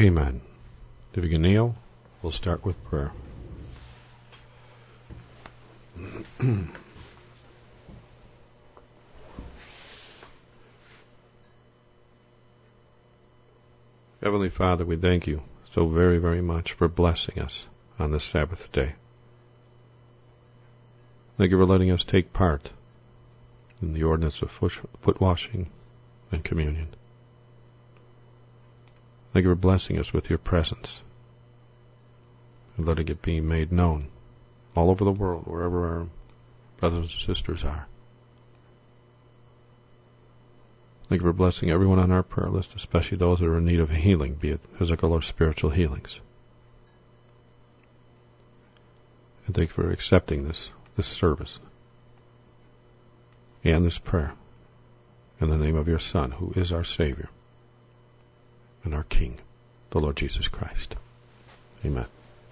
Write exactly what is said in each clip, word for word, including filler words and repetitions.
Amen. If you can kneel, we'll start with prayer. Heavenly Father, we thank you so very, very much for blessing us on this Sabbath day. Thank you for letting us take part in the ordinance of foot washing and communion. Thank you for blessing us with your presence and letting it be made known all over the world, wherever our brothers and sisters are. Thank you for blessing everyone on our prayer list, especially those that are in need of healing, be it physical or spiritual healings. And thank you for accepting this, this service and this prayer in the name of your Son, who is our Savior and our King, the Lord Jesus Christ. Amen.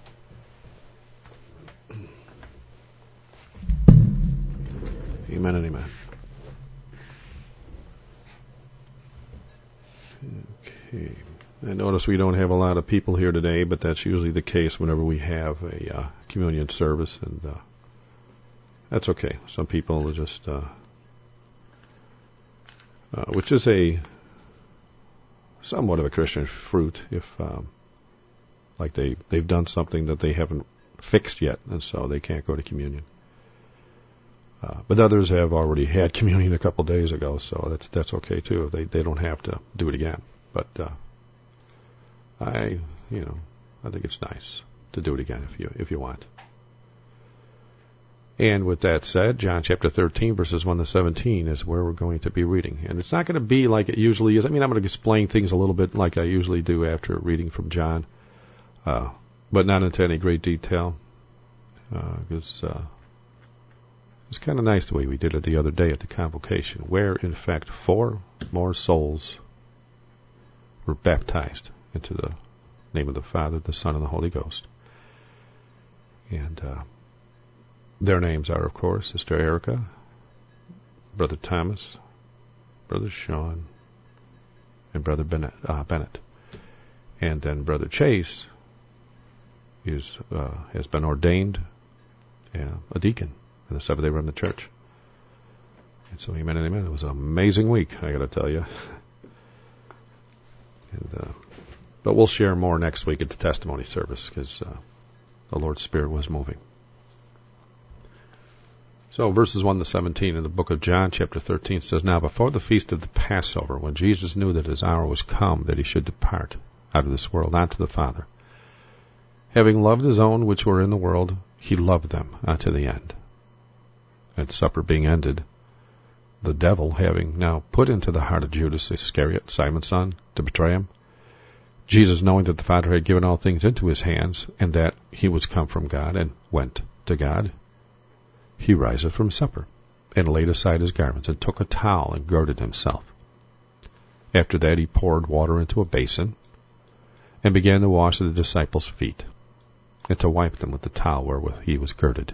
Amen and amen. Okay. I notice we don't have a lot of people here today, but that's usually the case whenever we have a uh, communion service, and uh, that's okay. Some people are just, uh, uh, which is a somewhat of a Christian fruit, if um, like they they've done something that they haven't fixed yet, and so they can't go to communion. Uh, but others have already had communion a couple days ago, so that's that's okay too. They they don't have to do it again. But uh, I, you know, I think it's nice to do it again if you if you want. And with that said, John chapter thirteen, verses one to seventeen is where we're going to be reading. And it's not going to be like it usually is. I mean, I'm going to explain things a little bit like I usually do after reading from John, uh, but not into any great detail, because uh, uh, it's kind of nice the way we did it the other day at the convocation, where, in fact, four more souls were baptized into the name of the Father, the Son, and the Holy Ghost. And uh, their names are, of course, Sister Erica, Brother Thomas, Brother Sean, and Brother Bennett. Uh, Bennett. And then Brother Chase is uh, has been ordained uh, a deacon in the Seventh-day Remnant Church. And so, amen and amen. It was an amazing week, I got to tell you. And, uh, but we'll share more next week at the testimony service, because uh, the Lord's Spirit was moving. So verses one to seventeen in the book of John, chapter thirteen, says, Now before the feast of the Passover, when Jesus knew that his hour was come, that he should depart out of this world unto the Father, having loved his own which were in the world, he loved them unto the end. And supper being ended, the devil having now put into the heart of Judas Iscariot, Simon's son, to betray him, Jesus, knowing that the Father had given all things into his hands, and that he was come from God, and went to God, he riseth from supper, and laid aside his garments, and took a towel, and girded himself. After that he poured water into a basin, and began to wash the disciples' feet, and to wipe them with the towel wherewith he was girded.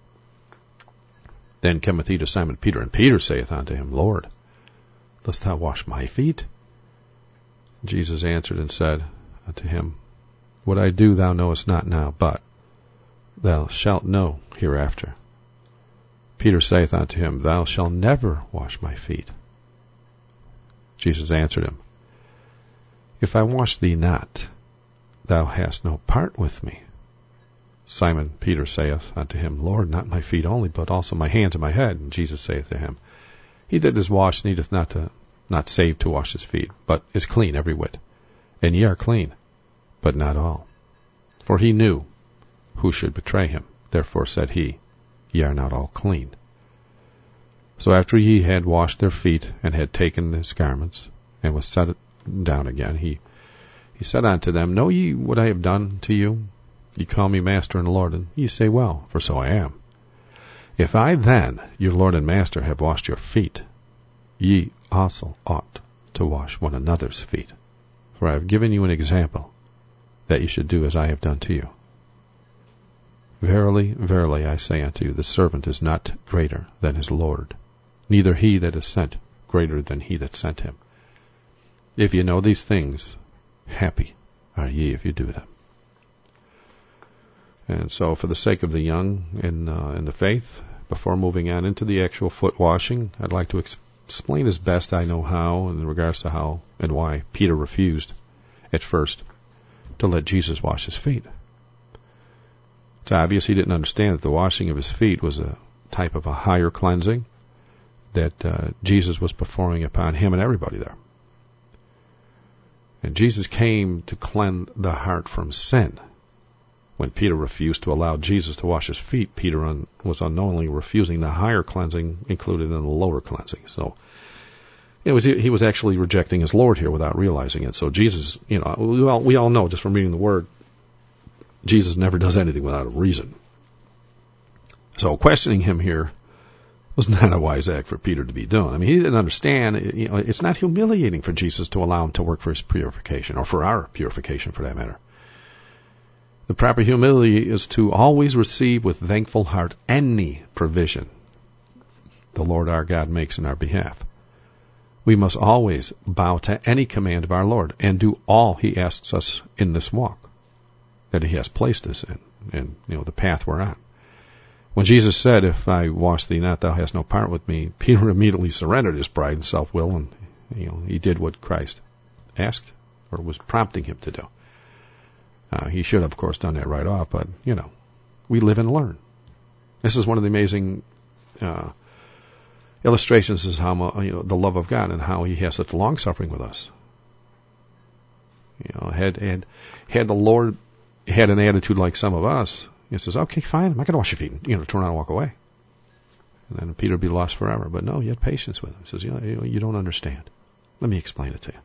Then cometh he to Simon Peter, and Peter saith unto him, Lord, dost thou wash my feet? Jesus answered and said unto him, What I do thou knowest not now, but thou shalt know hereafter. Peter saith unto him, Thou shalt never wash my feet. Jesus answered him, If I wash thee not, thou hast no part with me. Simon Peter saith unto him, Lord, not my feet only, but also my hands and my head. And Jesus saith to him, He that is washed needeth not to not save to wash his feet, but is clean every whit. And ye are clean, but not all. For he knew who should betray him. Therefore said he, Ye are not all clean. So after he had washed their feet, and had taken his garments, and was set down again, he, he said unto them, Know ye what I have done to you? Ye call me Master and Lord, and ye say, Well, for so I am. If I then, your Lord and Master, have washed your feet, ye also ought to wash one another's feet. For I have given you an example, that ye should do as I have done to you. Verily, verily, I say unto you, the servant is not greater than his Lord, neither he that is sent greater than he that sent him. If ye know these things, happy are ye if you do them. And so for the sake of the young in, uh, in the faith, before moving on into the actual foot washing, I'd like to ex- explain as best I know how in regards to how and why Peter refused at first to let Jesus wash his feet. It's obvious he didn't understand that the washing of his feet was a type of a higher cleansing that uh, Jesus was performing upon him and everybody there. And Jesus came to cleanse the heart from sin. When Peter refused to allow Jesus to wash his feet, Peter un- was unknowingly refusing the higher cleansing included in the lower cleansing. So it was he was actually rejecting his Lord here without realizing it. So Jesus, you know, we all, we all know just from reading the Word, Jesus never does anything without a reason. So questioning him here was not a wise act for Peter to be doing. I mean, he didn't understand. You know, it's not humiliating for Jesus to allow him to work for his purification, or for our purification, for that matter. The proper humility is to always receive with thankful heart any provision the Lord our God makes in our behalf. We must always bow to any command of our Lord and do all he asks us in this walk that he has placed us in, and you know the path we're on. When Jesus said, "If I wash thee not, thou hast no part with me," Peter immediately surrendered his pride and self-will, and you know he did what Christ asked or was prompting him to do. Uh, he should have, of course, done that right off, but, you know, we live and learn. This is one of the amazing uh, illustrations of how, you know, the love of God and how he has such long-suffering with us. You know, had, had, had the Lord had an attitude like some of us, he says, okay, fine, I'm not going to wash your feet, and, you know, turn around and walk away. And then Peter would be lost forever. But no, he had patience with him. He says, you know, you, you don't understand. Let me explain it to you.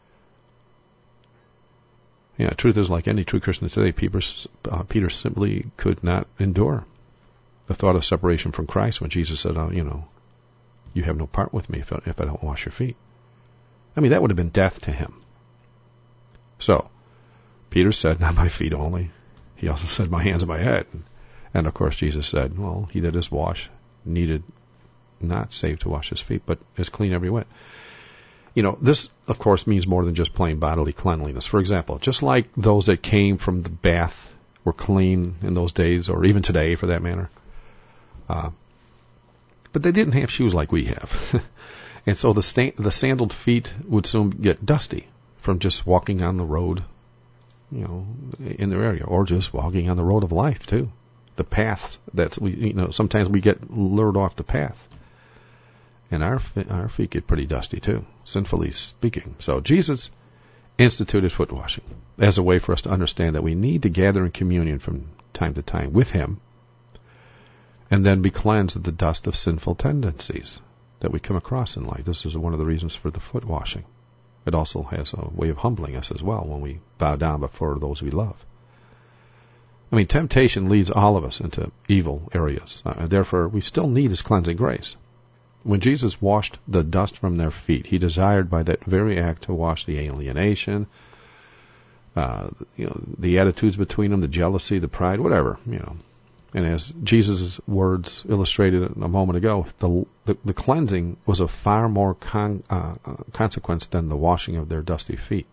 Yeah, truth is, like any true Christian today, Peter, uh, Peter simply could not endure the thought of separation from Christ when Jesus said, oh, you know, you have no part with me if I, if I don't wash your feet. I mean, that would have been death to him. So, Peter said, not my feet only. He also said, my hands and my head. And, and of course, Jesus said, well, he that is washed needed not save to wash his feet, but is clean every whit. You know, this, of course, means more than just plain bodily cleanliness. For example, just like those that came from the bath were clean in those days, or even today, for that matter. Uh, but they didn't have shoes like we have. And so the, sta- the sandaled feet would soon get dusty from just walking on the road, you know, in their area, or just walking on the road of life, too. The paths that we, you know, sometimes we get lured off the path. And our our feet get pretty dusty too, sinfully speaking. So Jesus instituted foot washing as a way for us to understand that we need to gather in communion from time to time with him, and then be cleansed of the dust of sinful tendencies that we come across in life. This is one of the reasons for the foot washing. It also has a way of humbling us as well when we bow down before those we love. I mean, temptation leads all of us into evil areas, uh, and therefore we still need his cleansing grace. When Jesus washed the dust from their feet, he desired by that very act to wash the alienation, uh, you know, the attitudes between them, the jealousy, the pride, whatever, you know. And as Jesus' words illustrated a moment ago, the the, the cleansing was of far more con, uh, consequence than the washing of their dusty feet.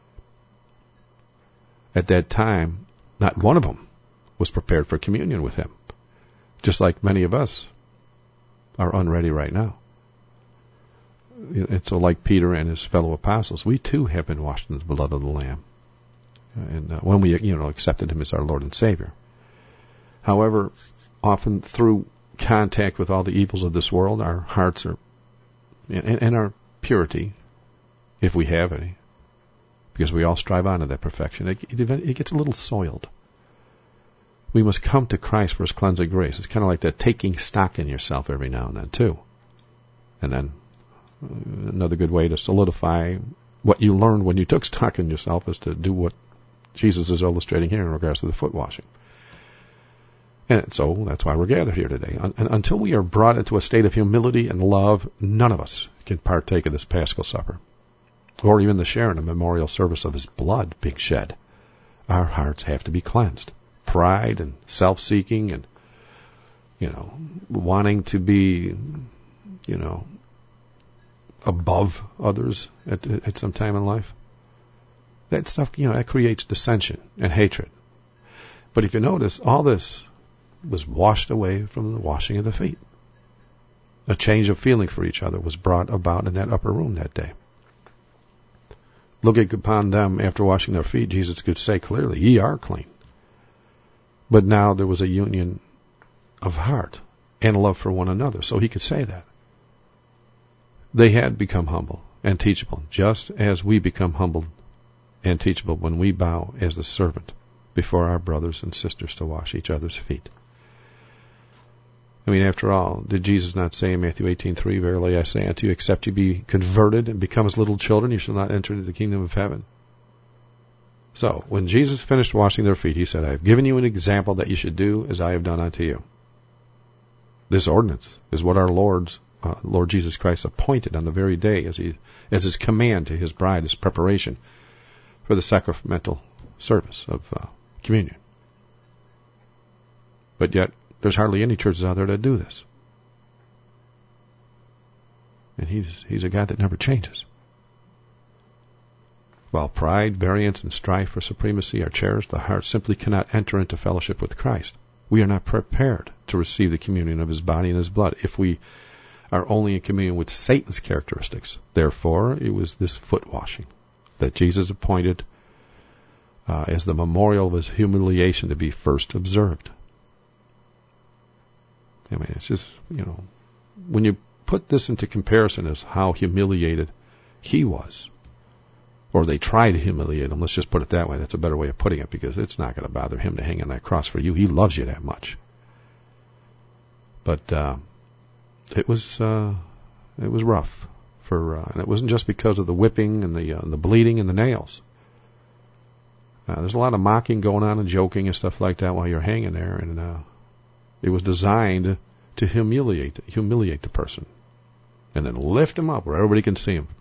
At that time, not one of them was prepared for communion with him, just like many of us are unready right now. And so like Peter and his fellow apostles, we too have been washed in the blood of the Lamb. And uh, when we, you know, accepted him as our Lord and Savior. However, often through contact with all the evils of this world, our hearts are, and, and our purity, if we have any, because we all strive on to that perfection, it, it, it gets a little soiled. We must come to Christ for his cleansing grace. It's kind of like that taking stock in yourself every now and then, too. And then uh, another good way to solidify what you learned when you took stock in yourself is to do what Jesus is illustrating here in regards to the foot washing. And so that's why we're gathered here today. And until we are brought into a state of humility and love, none of us can partake of this Paschal Supper, or even the share in a memorial service of his blood being shed. Our hearts have to be cleansed. Pride and self-seeking and, you know, wanting to be, you know, above others at, at some time in life. that stuff, you know, that creates dissension and hatred. But if you notice, all this was washed away from the washing of the feet. A change of feeling for each other was brought about in that upper room that day. Looking upon them after washing their feet, Jesus could say clearly, ye are clean. But now there was a union of heart and love for one another, so he could say that. They had become humble and teachable, just as we become humble and teachable when we bow as the servant before our brothers and sisters to wash each other's feet. I mean, after all, did Jesus not say in Matthew eighteen three, verily I say unto you, except you be converted and become as little children, you shall not enter into the kingdom of heaven? So, when Jesus finished washing their feet, he said, I have given you an example that you should do as I have done unto you. This ordinance is what our Lord's, uh, Lord Jesus Christ appointed on the very day as he, as his command to his bride, his preparation for the sacramental service of uh, communion. But yet, there's hardly any churches out there that do this. And he's he's a God that never changes. While pride, variance, and strife for supremacy are cherished, the heart simply cannot enter into fellowship with Christ. We are not prepared to receive the communion of his body and his blood if we are only in communion with Satan's characteristics. Therefore, it was this foot washing that Jesus appointed uh, as the memorial of his humiliation to be first observed. I mean, it's just, you know, when you put this into comparison as how humiliated he was, or they tried to humiliate him, let's just put it that way. That's a better way of putting it, because it's not going to bother him to hang on that cross for you. He loves you that much. But uh, it was uh, it was rough for, uh, and it wasn't just because of the whipping and the uh, the bleeding and the nails. Uh, there's a lot of mocking going on and joking and stuff like that while you're hanging there, and uh, it was designed to humiliate humiliate the person, and then lift him up where everybody can see him.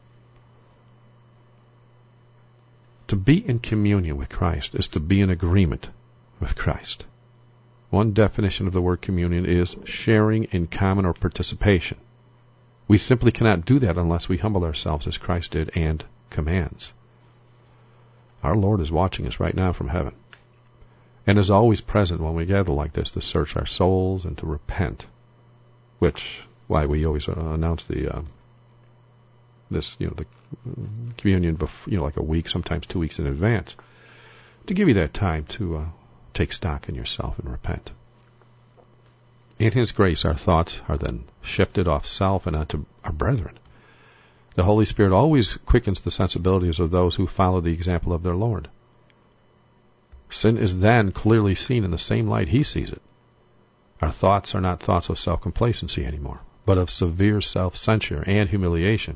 To be in communion with Christ is to be in agreement with Christ. One definition of the word communion is sharing in common or participation. We simply cannot do that unless we humble ourselves as Christ did and commands. Our Lord is watching us right now from heaven, and is always present when we gather like this to search our souls and to repent, which why we always uh, announce the uh, this you know the communion bef- you know like a week, sometimes two weeks in advance, to give you that time to uh, take stock in yourself and repent. In his grace, our thoughts are then shifted off self and onto our brethren. The Holy Spirit always quickens the sensibilities of those who follow the example of their Lord. Sin is then clearly seen in the same light he sees it. Our thoughts are not thoughts of self-complacency anymore, but of severe self-censure and humiliation.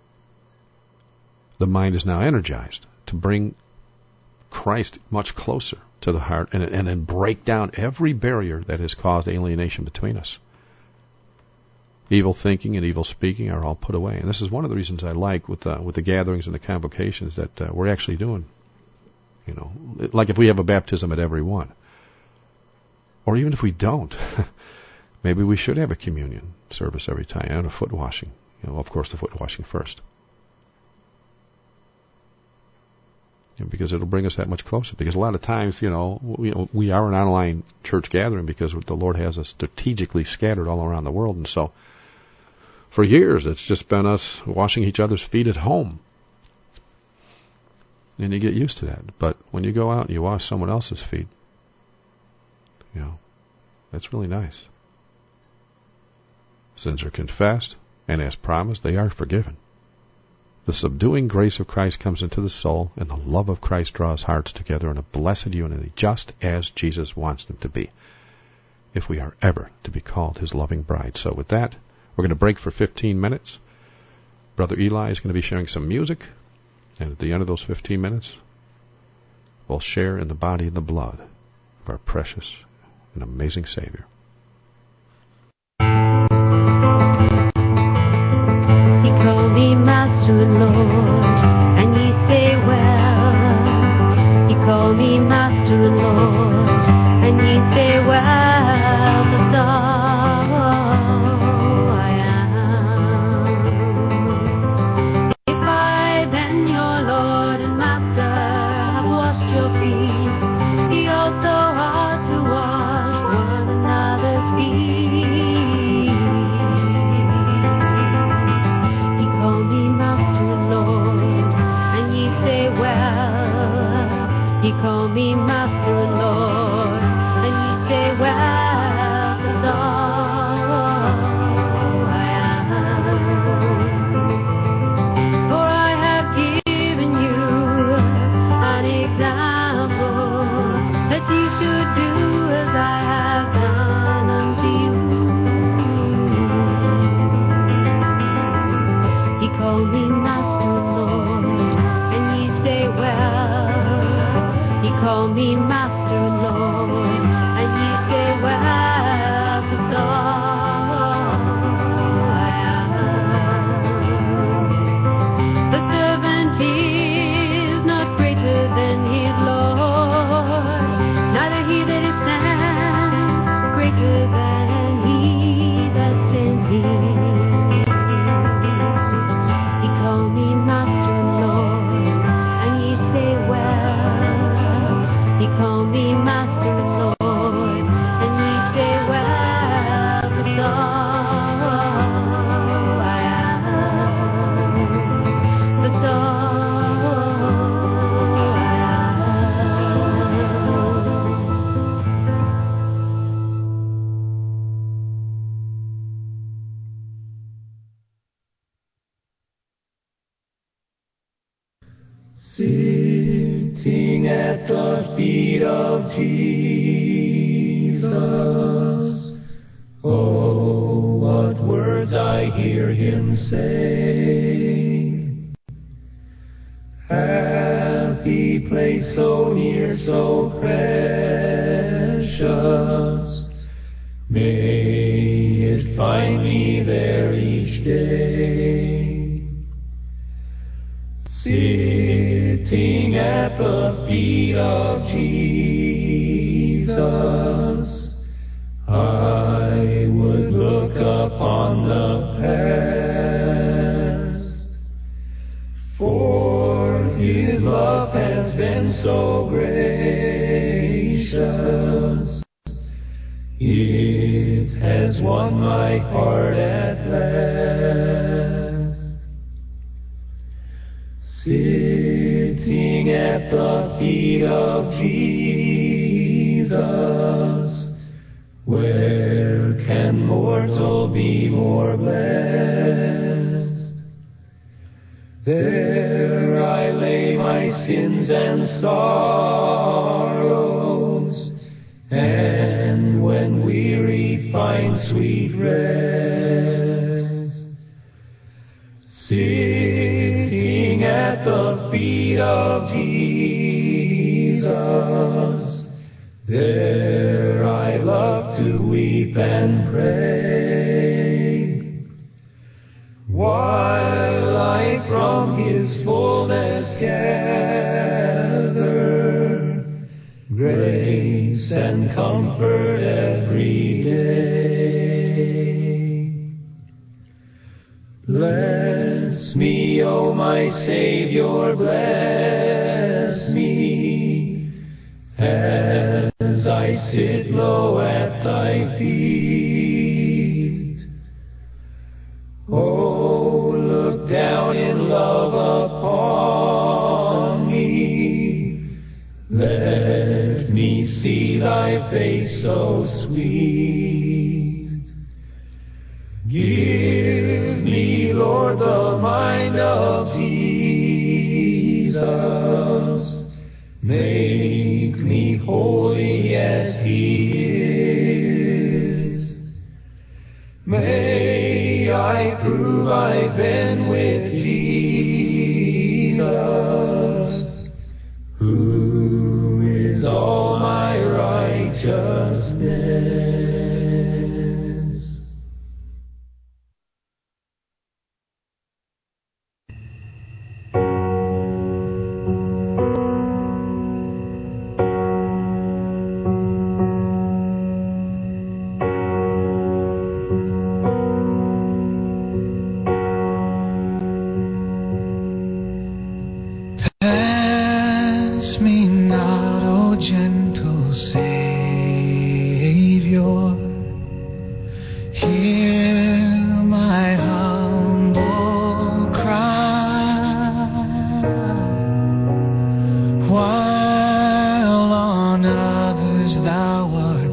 The mind is now energized to bring Christ much closer to the heart and, and then break down every barrier that has caused alienation between us. Evil thinking and evil speaking are all put away. And this is one of the reasons I like with the, with the gatherings and the convocations that uh, we're actually doing. You know, like if we have a baptism at every one. Or even if we don't, maybe we should have a communion service every time and a foot washing. You know, of course, the foot washing first. You know, because it'll bring us that much closer. Because a lot of times, you know, we, we are an online church gathering because the Lord has us strategically scattered all around the world. And so for years, it's just been us washing each other's feet at home. And you get used to that. But when you go out and you wash someone else's feet, you know, that's really nice. Sins are confessed, and as promised, they are forgiven. The subduing grace of Christ comes into the soul, and the love of Christ draws hearts together in a blessed unity, just as Jesus wants them to be, if we are ever to be called his loving bride. So with that, we're going to break for fifteen minutes. Brother Eli is going to be sharing some music, and at the end of those fifteen minutes, we'll share in the body and the blood of our precious and amazing Savior. He called me Master and Lord, and ye say well. He called me Master and Lord, and ye say well, for so I am. If I then your Lord and Master, Sitting at the feet of Jesus, oh, what words I hear him say. Happy place, so near, so precious, may it find me there each day. Sitting at the feet of Jesus, I would look upon the past, for his love has been so gracious. It has won my heart at last. Sitting at the feet of Jesus, where can mortal be more blessed? There I lay my sins and sorrows, and when weary find sweet rest. Sitting at the feet of Jesus, there I love to weep and pray, while I from his fullness gather grace and comfort every day. Bless me, O my Savior, bless me, as I sit low at thy feet. Oh, look down in love upon me, let me see thy face so sweet. Give me, Lord, the mind of Jesus, make me holy as he is. May I prove I've been with Jesus, who is all my righteousness. Pass me not, O gentle Savior, hear my humble cry, while on others thou art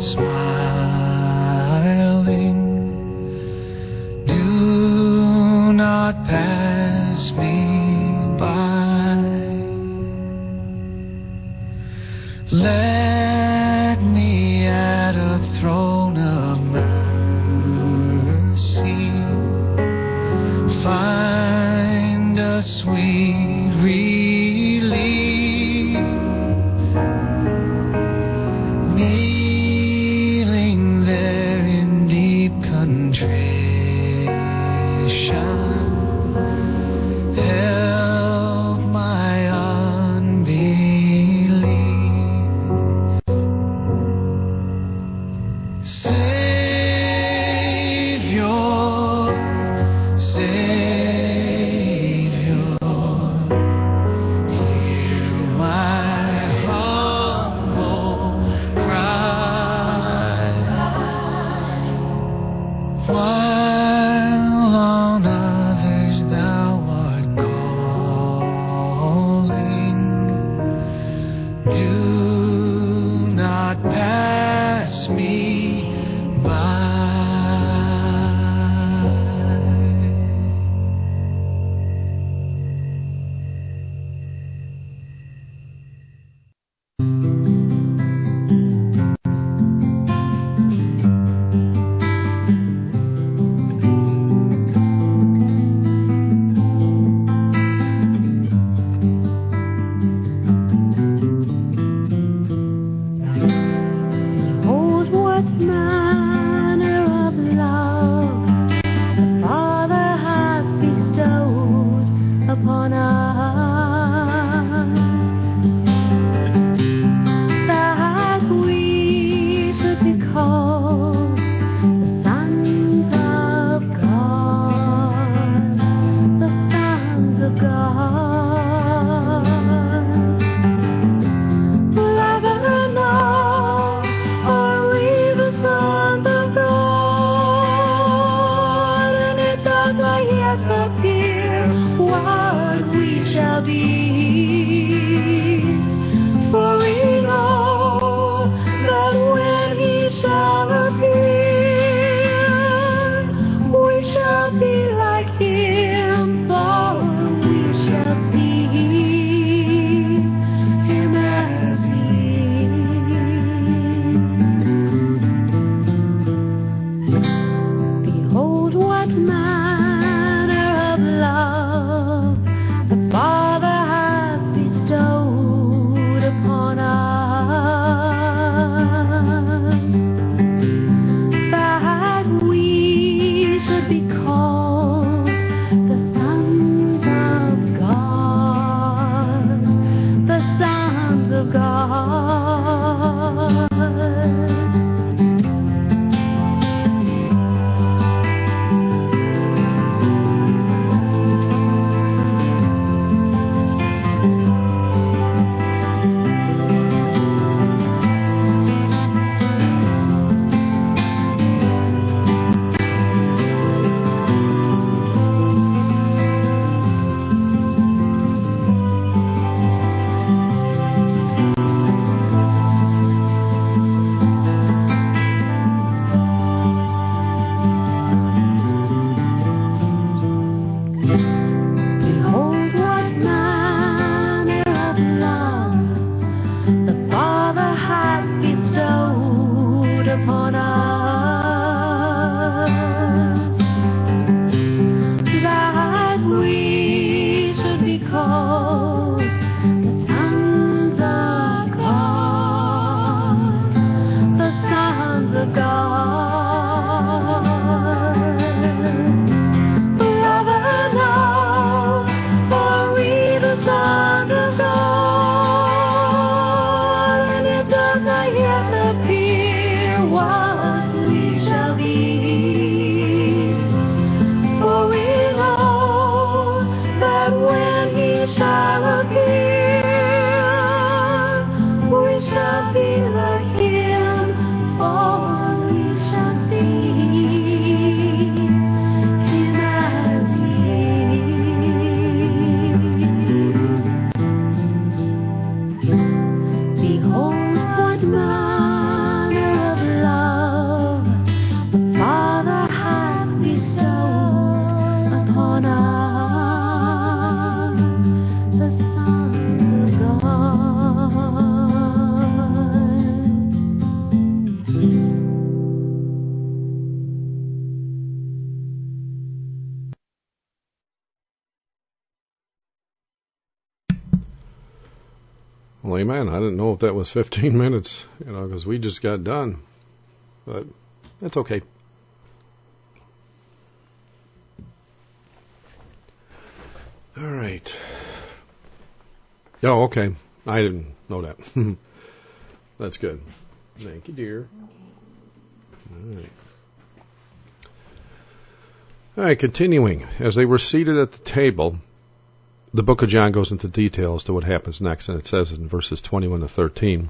smiling. Do not pass me by. Let me at a throne of mercy find a sweet relief, kneeling there in deep contrition. Help my unbelief. Savior, Savior, hear my humble cry, while on others thou art calling. Do not pass me by. yet appear what we shall be. For we know that when he shall appear, we shall be like him, for we shall see him as he is. Behold what manner of love the Father hath bestowed upon us, that we should be called the sons of God, the sons of God. Behold what manner of love the Father hath bestowed upon us, that we should be called the sons of God, the sons of God. Brother, now, for we the sons of God, and it does not yet appear what we shall be. For we know that when he shall appear, we shall be like him, for we shall see him as he is. Behold what manner of love the Father hath bestowed upon us, the sons of God. Well, amen. I didn't know if that was fifteen minutes, you know, because we just got done. But that's okay. All right. Oh, okay. I didn't know that. That's good. Thank you, dear. All right. All right, continuing. As they were seated at the table, the book of John goes into detail as to what happens next, and it says in verses twenty-one to thirteen,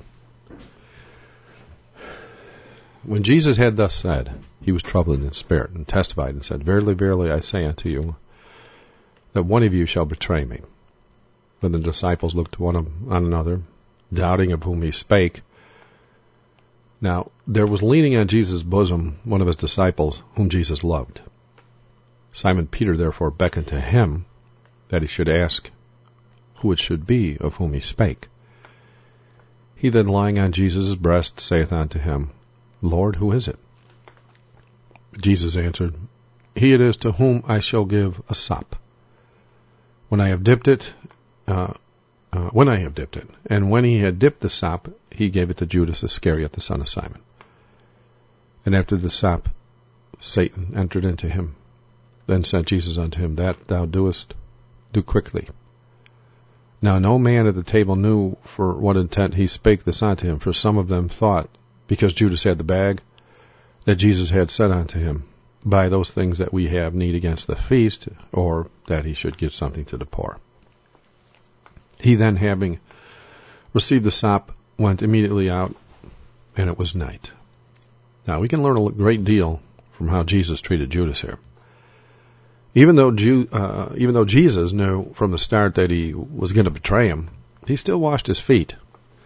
when Jesus had thus said, he was troubled in spirit, and testified and said, Verily, verily, I say unto you, that one of you shall betray me. Then the disciples looked one on another, doubting of whom he spake. Now, there was leaning on Jesus' bosom one of his disciples, whom Jesus loved. Simon Peter therefore beckoned to him, that he should ask who it should be of whom he spake. He then, lying on Jesus' breast, saith unto him, Lord, who is it? Jesus answered, He it is to whom I shall give a sop. When I have dipped it, uh, uh, when I have dipped it, and when he had dipped the sop, he gave it to Judas Iscariot, the son of Simon. And after the sop, Satan entered into him. Then said Jesus unto him, That thou doest, do quickly. Now no man at the table knew for what intent he spake this unto him, for some of them thought, because Judas had the bag, that Jesus had said unto him, Buy those things that we have need against the feast, or that he should give something to the poor. He then, having received the sop, went immediately out, and it was night. Now we can learn a great deal from how Jesus treated Judas here. Even though Jew, uh, even though Jesus knew from the start that he was going to betray him, he still washed his feet.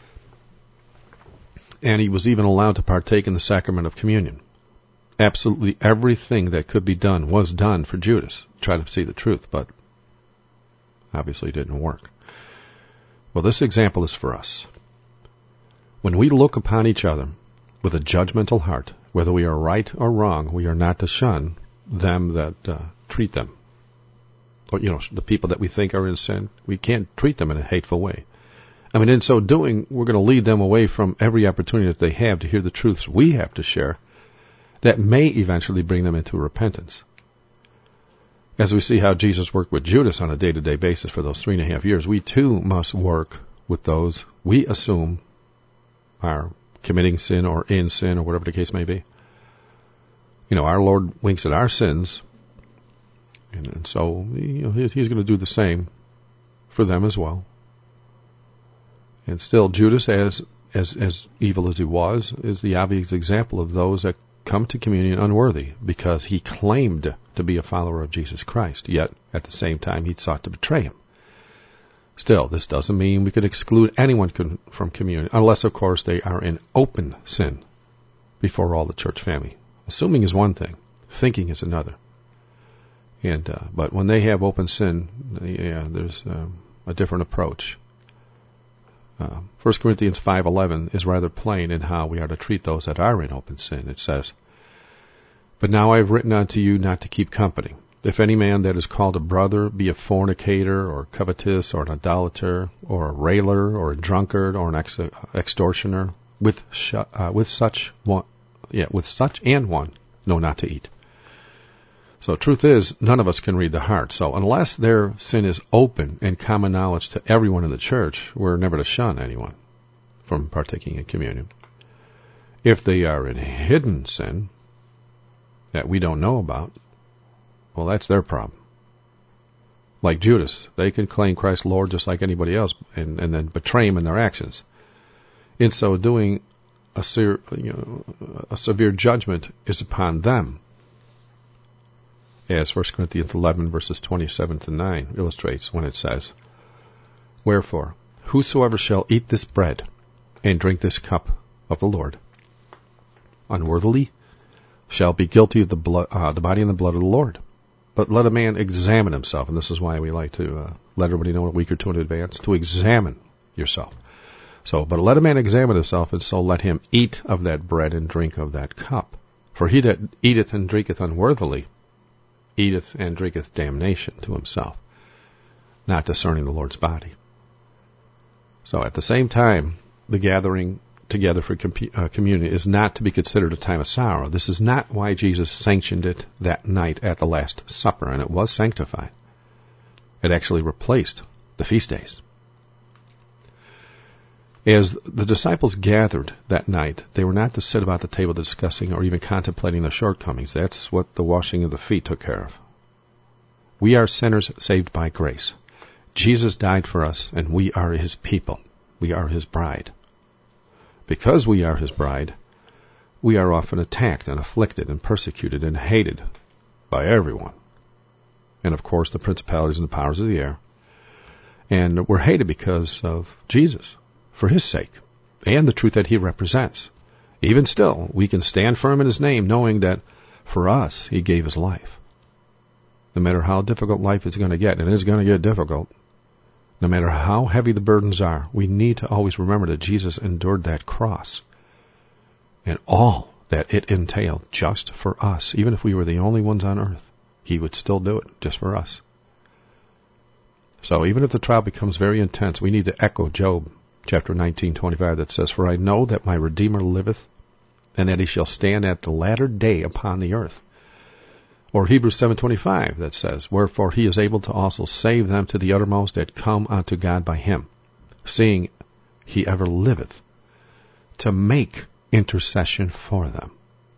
And he was even allowed to partake in the sacrament of communion. Absolutely everything that could be done was done for Judas. Try to see the truth, but obviously it didn't work. Well, this example is for us. When we look upon each other with a judgmental heart, whether we are right or wrong, we are not to shun them that uh, treat them. Or, you know, the people that we think are in sin, we can't treat them in a hateful way. I mean, in so doing, we're going to lead them away from every opportunity that they have to hear the truths we have to share that may eventually bring them into repentance. As we see how Jesus worked with Judas on a day-to-day basis for those three and a half years, we too must work with those we assume are committing sin or in sin or whatever the case may be. You know, our Lord winks at our sins, and, and so you know, he's, he's going to do the same for them as well. And still, Judas, as as as evil as he was, is the obvious example of those that come to communion unworthy, because he claimed to be a follower of Jesus Christ, yet at the same time he sought to betray him. Still, this doesn't mean we could exclude anyone from communion, unless, of course, they are in open sin before all the church family. Assuming is one thing, thinking is another. And uh, but when they have open sin, yeah, there's um, a different approach. Uh, First Corinthians five eleven is rather plain in how we are to treat those that are in open sin. It says, "But now I have written unto you not to keep company. If any man that is called a brother be a fornicator, or covetous, or an idolater, or a railer, or a drunkard, or an ex- extortioner, with sh- uh, with such one, yeah, with such and one, no, not to eat." So truth is, none of us can read the heart. So unless their sin is open and common knowledge to everyone in the church, we're never to shun anyone from partaking in communion. If they are in hidden sin that we don't know about, well, that's their problem. Like Judas, they can claim Christ Lord just like anybody else, and, and then betray him in their actions. In so doing, a, ser- you know, a severe judgment is upon them, as First Corinthians eleven, verses twenty-seven to nine illustrates when it says, "Wherefore, whosoever shall eat this bread and drink this cup of the Lord unworthily shall be guilty of the blood, uh, the body and the blood of the Lord. But let a man examine himself," and this is why we like to uh, let everybody know a week or two in advance, to examine yourself. So, but let a man examine himself, and so let him eat of that bread and drink of that cup. For he that eateth and drinketh unworthily eateth and drinketh damnation to himself, not discerning the Lord's body. So at the same time, the gathering together for com- uh, communion is not to be considered a time of sorrow. This is not why Jesus sanctioned it that night at the Last Supper, and it was sanctified. It actually replaced the feast days. As the disciples gathered that night, they were not to sit about the table discussing or even contemplating their shortcomings. That's what the washing of the feet took care of. We are sinners saved by grace. Jesus died for us, and we are his people. We are his bride. Because we are his bride, we are often attacked and afflicted and persecuted and hated by everyone. And of course, the principalities and the powers of the air. And we're hated because of Jesus, for his sake, and the truth that he represents. Even still, we can stand firm in his name, knowing that for us, he gave his life. No matter how difficult life is going to get, and it is going to get difficult, no matter how heavy the burdens are, we need to always remember that Jesus endured that cross and all that it entailed just for us. Even if we were the only ones on earth, he would still do it just for us. So even if the trial becomes very intense, we need to echo Job chapter nineteen, twenty-five, that says, "For I know that my Redeemer liveth, and that he shall stand at the latter day upon the earth." Or Hebrews seven twenty-five that says, "Wherefore he is able to also save them to the uttermost that come unto God by him, seeing he ever liveth to make intercession for them."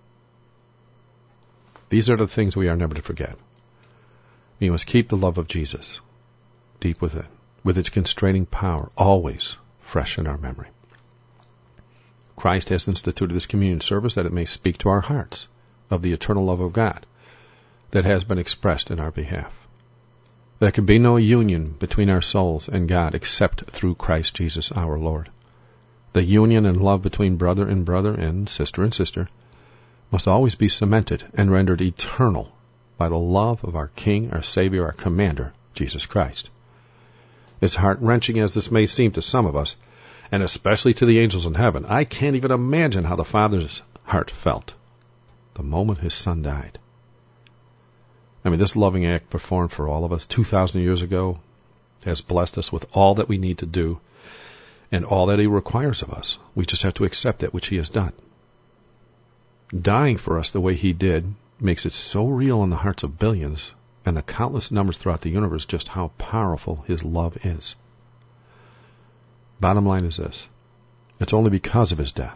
These are the things we are never to forget. We must keep the love of Jesus deep within, with its constraining power always fresh in our memory. Christ has instituted this communion service that it may speak to our hearts of the eternal love of God. that has been expressed in our behalf. There can be no union between our souls and God except through Christ Jesus our Lord. The union and love between brother and brother and sister and sister must always be cemented and rendered eternal by the love of our King, our Savior, our Commander, Jesus Christ. As heart-wrenching as this may seem to some of us, and especially to the angels in heaven, I can't even imagine how the Father's heart felt the moment his Son died. I mean, this loving act performed for all of us two thousand years ago has blessed us with all that we need to do and all that he requires of us. We just have to accept that which he has done. Dying for us the way he did makes it so real in the hearts of billions and the countless numbers throughout the universe just how powerful his love is. Bottom line is this. It's only because of his death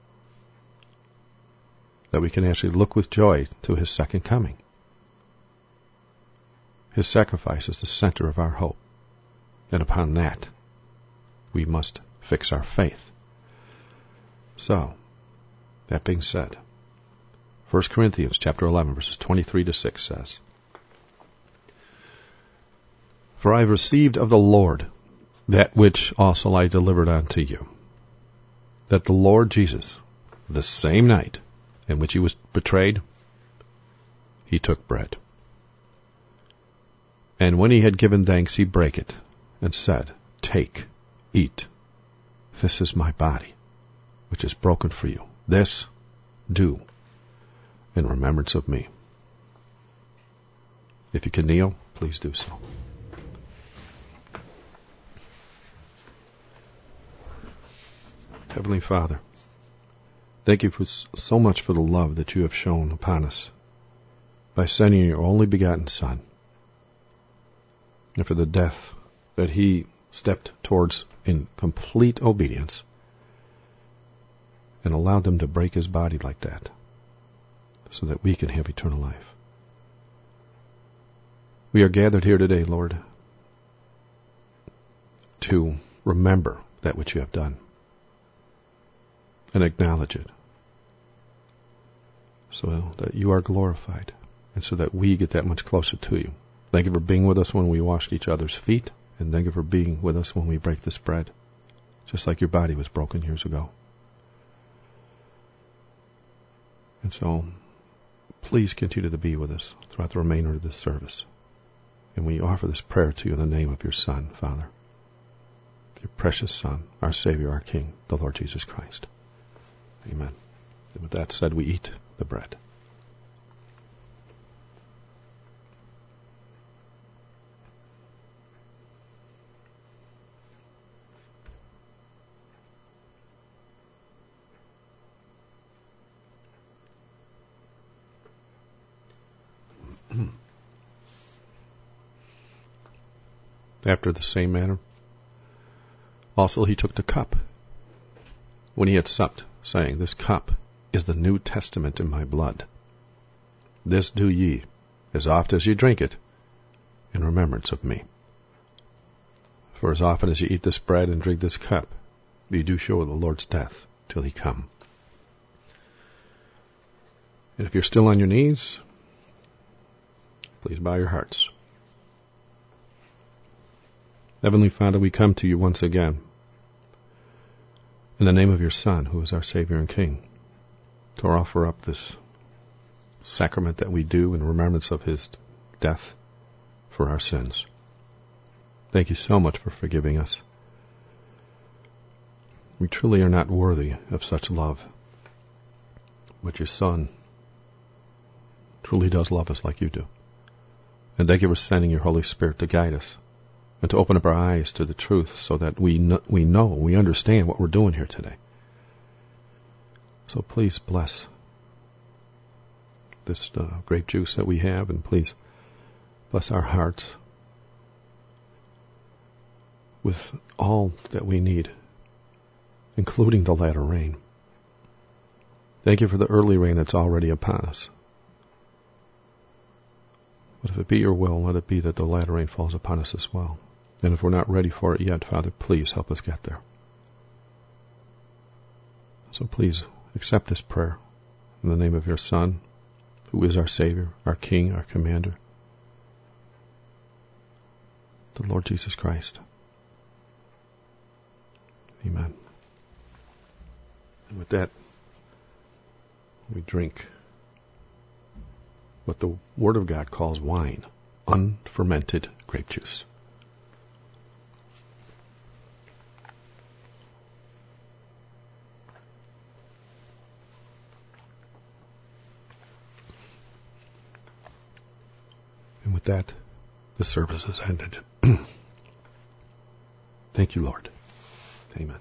that we can actually look with joy to his second coming. His sacrifice is the center of our hope, and upon that we must fix our faith. So, that being said, First Corinthians chapter eleven, verses twenty-three to six says, For I have received of the Lord that which also I delivered unto you, that the Lord Jesus, the same night in which he was betrayed, he took bread. And when he had given thanks, he brake it, and said, Take, eat. This is my body, which is broken for you. This do in remembrance of me. If you can kneel, please do so. Heavenly Father, thank you for so much for the love that you have shown upon us by sending your only begotten Son, and for the death that he stepped towards in complete obedience and allowed them to break his body like that so that we can have eternal life. We are gathered here today, Lord, to remember that which you have done and acknowledge it so that you are glorified and so that we get that much closer to you. Thank you for being with us when we washed each other's feet, and thank you for being with us when we break this bread, just like your body was broken years ago. And so, please continue to be with us throughout the remainder of this service. And we offer this prayer to you in the name of your Son, Father, your precious Son, our Savior, our King, the Lord Jesus Christ. Amen. And with that said, we eat the bread. After the same manner, also he took the cup when he had supped, saying, This cup is the New Testament in my blood. This do ye, as oft as ye drink it, in remembrance of me. For as often as ye eat this bread and drink this cup, ye do show the Lord's death till he come. And if you're still on your knees, please bow your hearts. Heavenly Father, we come to you once again in the name of your Son, who is our Savior and King, to offer up this sacrament that we do in remembrance of his death for our sins. Thank you so much for forgiving us. We truly are not worthy of such love, but your Son truly does love us like you do. And thank you for sending your Holy Spirit to guide us and to open up our eyes to the truth so that we know, we know, we understand what we're doing here today. So please bless this uh, grape juice that we have, and please bless our hearts with all that we need, including the latter rain. Thank you for the early rain that's already upon us. But if it be your will, let it be that the latter rain falls upon us as well. And if we're not ready for it yet, Father, please help us get there. So please accept this prayer in the name of your Son, who is our Savior, our King, our Commander, the Lord Jesus Christ. Amen. And with that, we drink what the Word of God calls wine, unfermented grape juice. And with that, the service is ended. Thank you, Lord. Amen.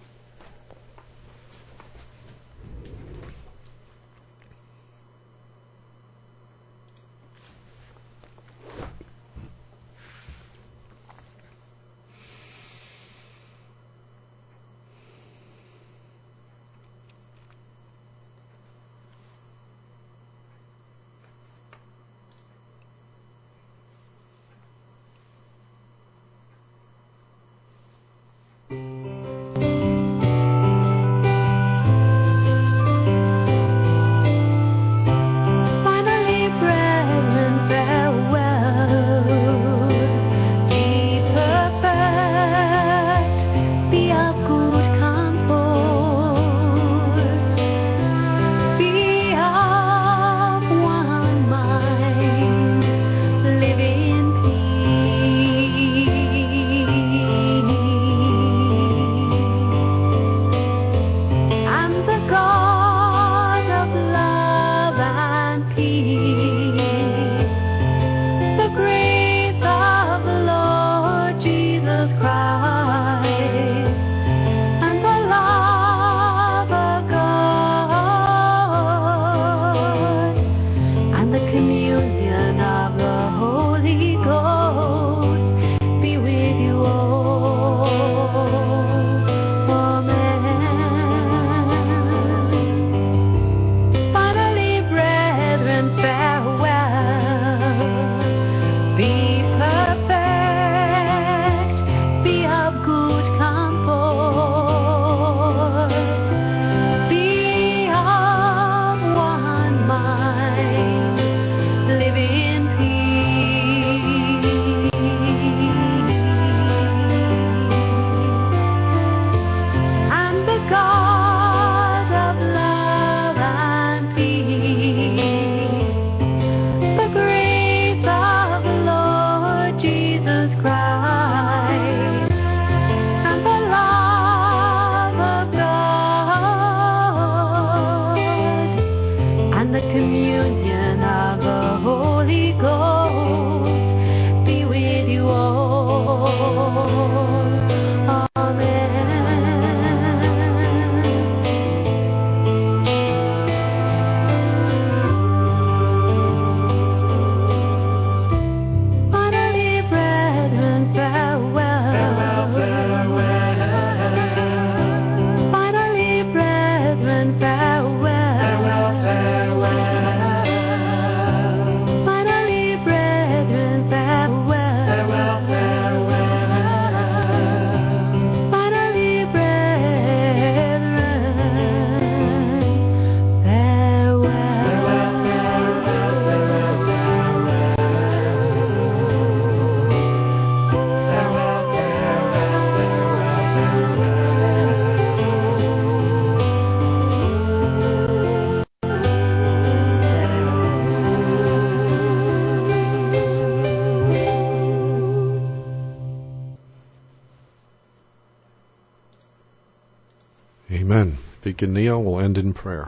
Amen. If you can kneel, we'll end in prayer.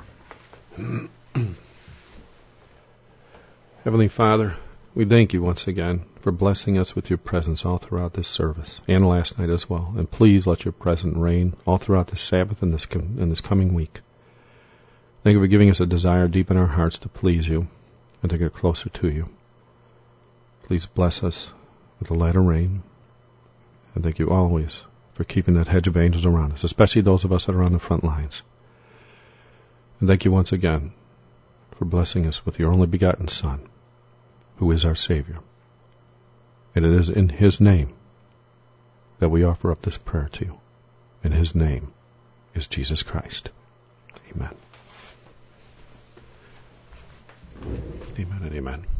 Heavenly Father, we thank you once again for blessing us with your presence all throughout this service and last night as well. And please let your presence reign all throughout this Sabbath and this com- and this coming week. Thank you for giving us a desire deep in our hearts to please you and to get closer to you. Please bless us with the latter rain. And thank you always for keeping that hedge of angels around us, especially those of us that are on the front lines. And thank you once again for blessing us with your only begotten Son, who is our Savior. And it is in His name that we offer up this prayer to you. And His name is Jesus Christ. Amen. Amen and amen.